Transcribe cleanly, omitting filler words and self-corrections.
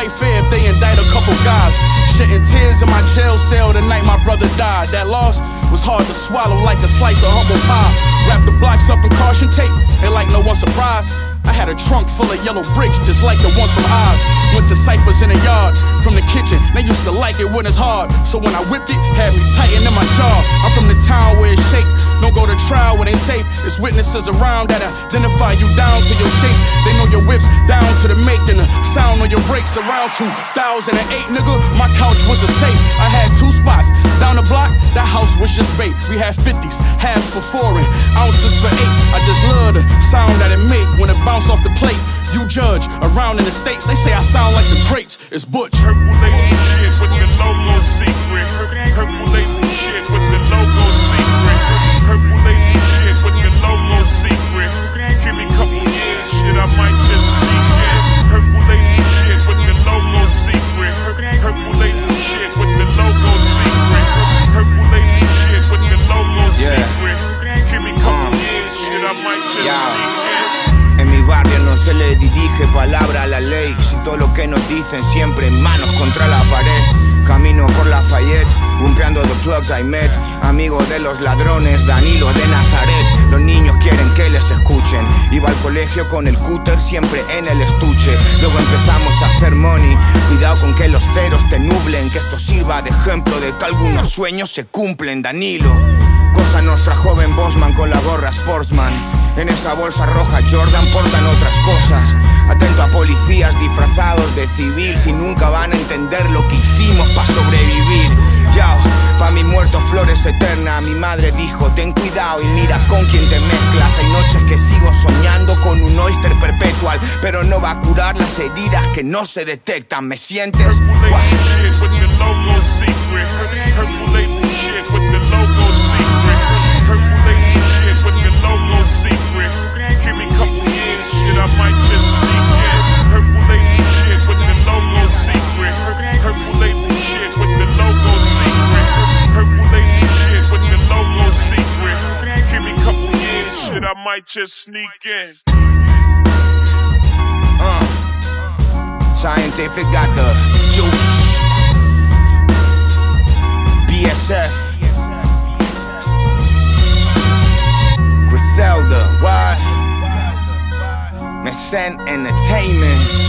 fight fair if they indict a couple guys. Shedding tears in my jail cell the night my brother died. That loss was hard to swallow like a slice of humble pie. Wrap the blocks up in caution tape, and like no one surprised, I had a trunk full of yellow bricks just like the ones from Oz. Went to ciphers in the yard from the kitchen. They used to like it when it's hard, so when I whipped it, had me tighten in my jaw. I'm from the town where it's shake. Don't go to trial when they safe. It's witnesses around that identify you down to your shape. They know your whips down to the make and the sound on your brakes. Around 2008, nigga, my couch was a safe. I had 2 spots down the block. That house was just bait. We had 50s, halves for 4 and ounces for 8. I just love the sound that it make when it bounce off the plate. You judge around in the States, they say I sound like the greats. It's Butch. Purple label shit with the logo secret. Purple label shit with the logo secret. Purple label shit with the logo secret. Give me a couple years, shit, I might just sneak in. Purple label shit with the logo secret. Purple label shit with the logo secret. Purple label shit with the logo secret. Give me a couple years, shit, I might just sneak in. En mi barrio no se le dirige palabra a la ley. Si todo lo que nos dicen siempre manos contra la pared. Camino por Lafayette, bumpeando the plugs I met. Amigo de los ladrones, Danilo de Nazaret. Los niños quieren que les escuchen. Iba al colegio con el cúter siempre en el estuche. Luego empezamos a hacer money. Cuidado con que los ceros te nublen. Que esto sirva de ejemplo de que algunos sueños se cumplen, Danilo. Cosa Nostra, joven Bosman con la gorra Sportsman. En esa bolsa roja Jordan portan otras cosas. Atento a policías disfrazados de civil. Si nunca van a entender lo que hicimos para sobrevivir. Yao, pa' mis muertos flores eternas. Mi madre dijo, ten cuidado y mira con quién te mezclas. Hay noches que sigo soñando con un oyster perpetual, pero no va a curar las heridas que no se detectan. ¿Me sientes? Give me a couple years, shit, I might just sneak in. Purple label shit with the logo secret. Purple label shit with the logo secret. Purple label shit with the logo secret. Give me a couple years, shit, I might just sneak in. Scientific got the juice. BSF. Griselda, what? Mesen Entertainment.